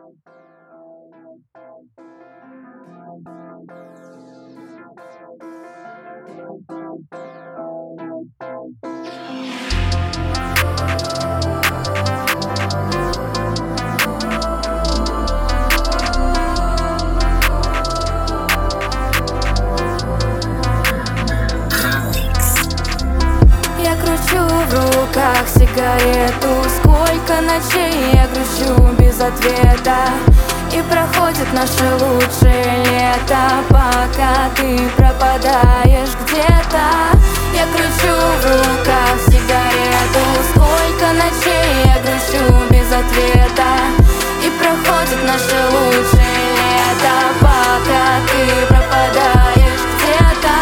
Я кручу в руках сигарету. Сколько ночей я грущу без ответа. И проходит наше лучшее лето, пока ты пропадаешь где-то. Я кручу в руках сигарету. Сколько ночей я грущу без ответа. И проходит наше лучшее лето, пока ты пропадаешь где-то.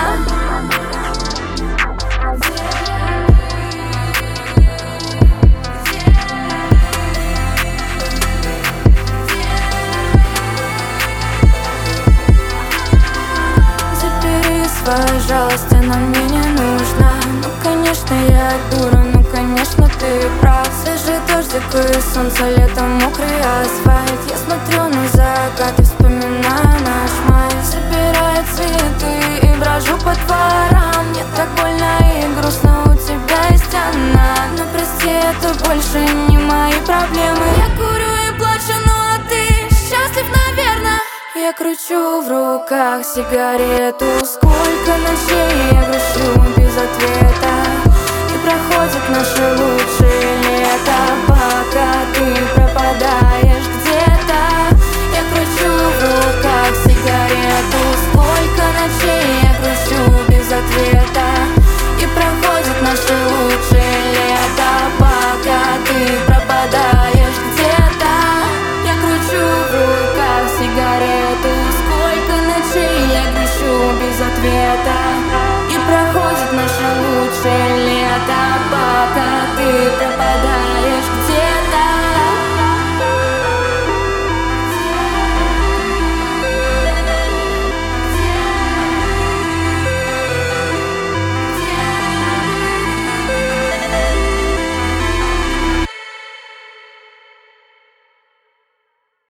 Пожалуйста, нам мне не нужно. Ну, конечно, я дура, ну, конечно, ты прав. Свежий дождик и солнце, летом мокрый асфальт. Я смотрю на закат и вспоминаю наш май. Собираю цветы и брожу по дворам. Мне так больно и грустно, у тебя есть она. Но прости, это больше не мои проблемы. Я курю и плачу, ну а ты счастлив, наверное. Я кручу в руках сигарету. Сколько ночей я грущу без ответа. И проходит наше лучшее лето, пока ты пропадаешь где-то. Я кручу в руках сигарету. Сколько ночей я грущу без ответа. И проходит наше лучшее лето, пока ты пропадаешь где-то. Я кручу в руках сигарету. Сколько ночей я грущу без ответа.